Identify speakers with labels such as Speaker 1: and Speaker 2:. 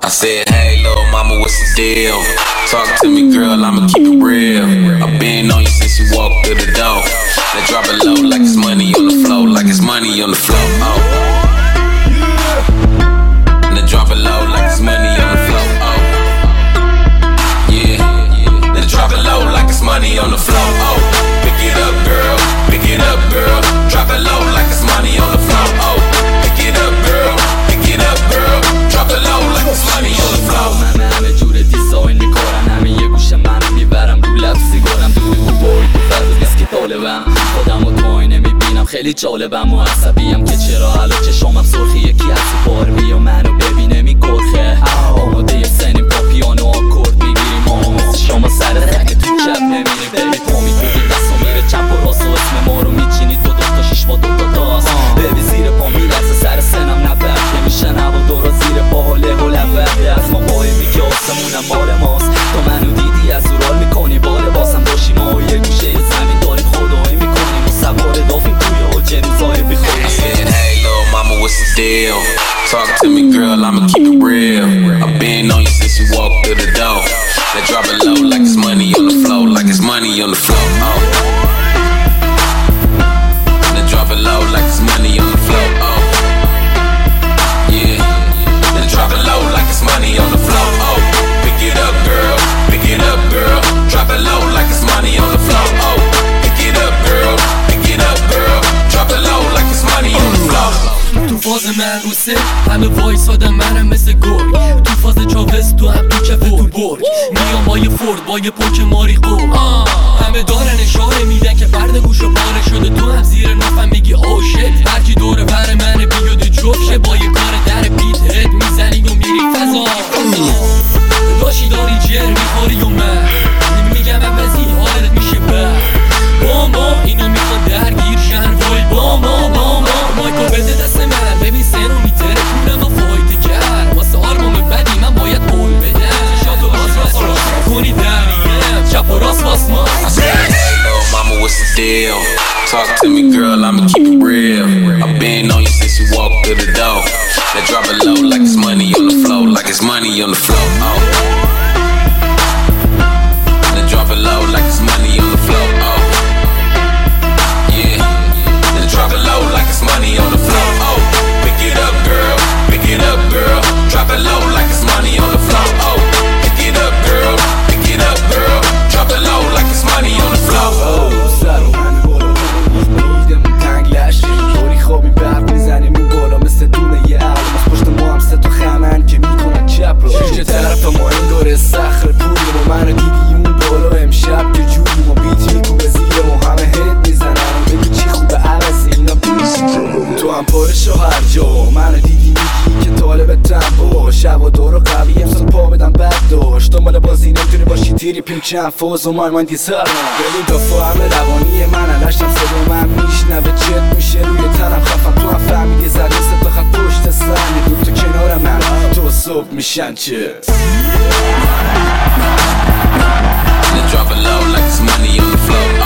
Speaker 1: I said, hey, little mama, what's the deal? Talk to me, girl, I'ma keep it real. I've been on you since you walked through the door. Now drop it low like it's money on the floor, like it's money on the floor. Oh. Now drop it low like it's money on the floor. Oh. Yeah. Now drop it low like it's money on the floor. Oh. Pick it up, girl. Pick it up, girl. Drop it low like it's money on the floor. Oh. Pick it up, girl. Pick it up, girl. Drop it low like it's money on the floor.
Speaker 2: من همه جور دیزاین میکنم، همه یه گوشه منو میبرم رو لب سیگارم، دور تو بایی تو فرد نیست که طالبم، خودم و توی نمیبینم، خیلی جالبم و عصبیم که چرا حالا چشامم سرخی، یکی از تو بار بیا منو ببینه میگرخه. آماده سنیم با پیانو آکورد میگیریم، ما مثل شما سر رنگ تو کپ نمیریم. بیبی تو میتونی دست و میره چپ و راست و اسم ما رو میچینی تو دوتا شیش با دوتا داست. بیبی زیر پا میرسه سر سنم نبرد نمیشه نبا دورا زیر پا حاله و لبرده از ما باهمی که آسمونم مال ماست. تو منو دیدی از اورال میکنی بال باسم باشی ما و یه گوشه زمین داریم خدایی میکنیم و سوار دافیم توی حجه روزای بیخوریم.
Speaker 1: I said, hey, little mama, what's the deal? Talk to me, girl, I'ma keep it real. I've been on you since you walked through the door. Now drop it low like it's money on the floor, like it's money on the floor. Oh. Now drop it low like it's money on the floor. Oh. Yeah. Now drop it low like it's money on the floor. Oh. Pick it up, girl. Pick it up, girl. Drop it low like it's money on the floor. Oh. Pick it up, girl. Pick it up, girl. Drop it low like it's money on the floor.
Speaker 3: تو فاز من روسه همه وایسادم منم مثل گرگ، تو فاز چاوز تو هم تو کفه تو برگ، میام با یه فورد با یه پوک ماریخو. همه دارن اشاره میدن که فرد گوش و پاره شده، تو هم زیر نفهم میگی اوشه. هرکی دور بر منه بیاد جفشه، با یه کار در بیت هد میزنی و میری فضا. داشی داری جر میخوری و من میگم عوضی حالت میشه بر باما، اینا میخواد درگیر شن وای باما مایکو بده دست من، ببین سنو میتره کونم و فایده کرد واسه آرمام بدی من باید قول بدم. شاد و راست کنی دریم چپ و راست واس ما.
Speaker 1: I said, hey, little mama, what's the deal? Talk to me, girl, I'ma keep it real. I've been on you since you walked through the door. Now drop it low like it's money on the floor, like it's money on the floor. Oh. Now drop it low like it's money on the floor. Oh. Yeah. Now drop it low like it's money on the floor. Oh. Pick it up, girl. Pick it up, girl. Drop it low like it's money on the floor. Oh. Pick it up, girl. Pick it up, girl. Drop it low like it's money on the floor. Oh.
Speaker 4: سر و من بالا میدمون تنگ لشت طوری خوابی برق میزنیم این بالا مثل دونه یه علم پشت ما هم سه تا خمن که میکنن چپ رو چه طرف ما این داره سخر پولیم و منو دیدی اون بالا امشب که جوریم و بیت میکوبه زیر و همه هد میزنن و بگی چی خوبه عوضی اینا تو هم پارش و هر جا منو دیدی میگی که طالب تنبا شب و دور و قوی امسال پا بدم بد داشت دنبال بازی نمیتونی باشی تیری پیم چند فوز و مای ماندی سر ببین دفاع همه روانی من علشتم صدا من میشنوه چت میشه روی تنم خفم تو هم فهمیدی زده سه تا خط پشت سنی دو تا کنار من تو صبح میشن چت.
Speaker 1: Now drop it low like it's money on the floor.